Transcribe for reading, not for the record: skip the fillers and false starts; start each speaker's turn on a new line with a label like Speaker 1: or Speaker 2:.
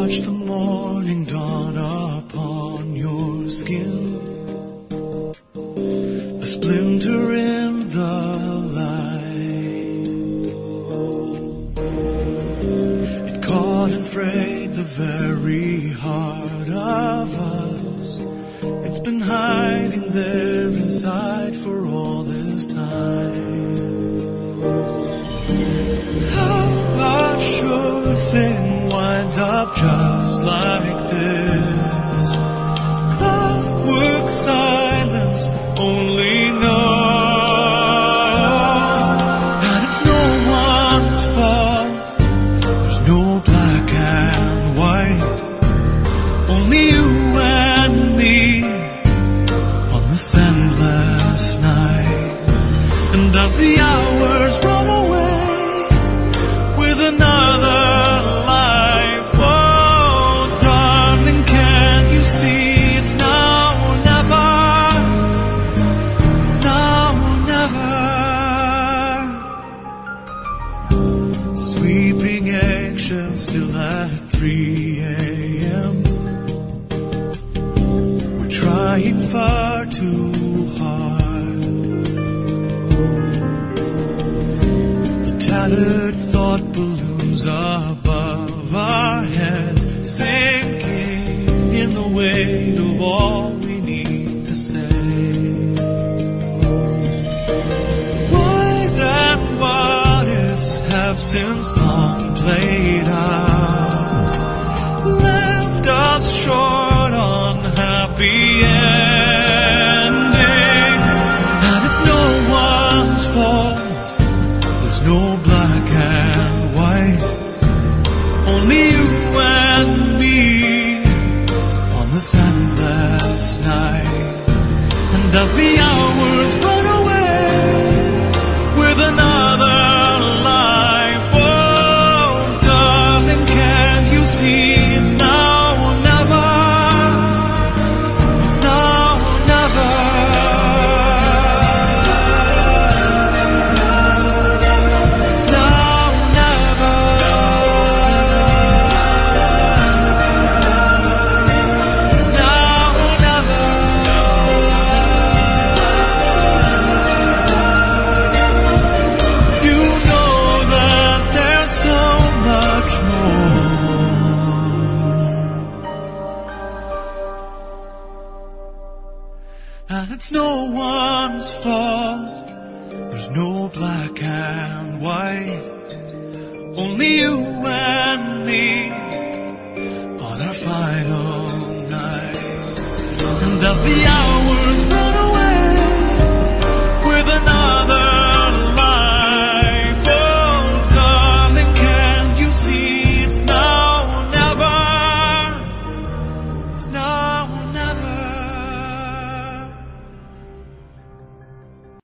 Speaker 1: watch the morning dawn upon your skin, a splinter in the light. It caught and frayed the very heart of us. It's been hiding there inside for all this time. How a sure thing winds up just like this. Clockwork silence only knows, and it's no one's fault. There's no black and white, only you and me on this endless night. And as the hours run away with another life, oh darling, can't you see it's now or never? It's now or never. Sweeping eggshells still at 3 a.m. We're trying far too hard. The tattered thought balloons above our heads, sinking in the weight of all we need to say. Whys and what ifs have since long played out, left us short on happy endings. And it's no one's fault. There's no black and white, only you and me on this endless night. And as the hours run away with another life, oh darling, can't you see it's now or never? It's now or never. It's now or never. It's now or never. You know that there's so much more, and it's no one's fault. There's no black and white, only you and me on our final night. And as the hours